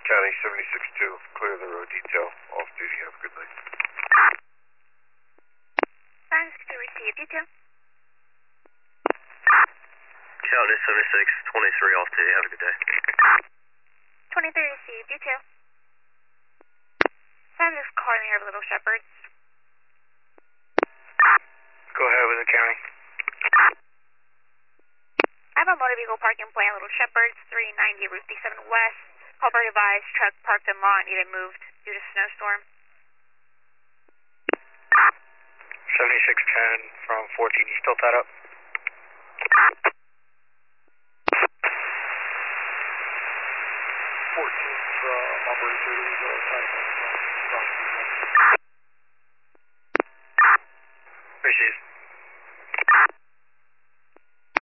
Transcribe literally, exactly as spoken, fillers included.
County seventy-six two, clear the road detail, off duty, have a good night. seventy-six two, receive detail. County seventy-six twenty-three, off duty, have a good day. twenty-three, receive detail. Send this car in the air of Little Shepherds. Go ahead with the county. I have a motor vehicle parking plan, Little Shepherds, three ninety Route fifty-seven West. Culver advised truck parked in lot needed moved due to snowstorm. seventy-six ten from fourteen, you still tied up?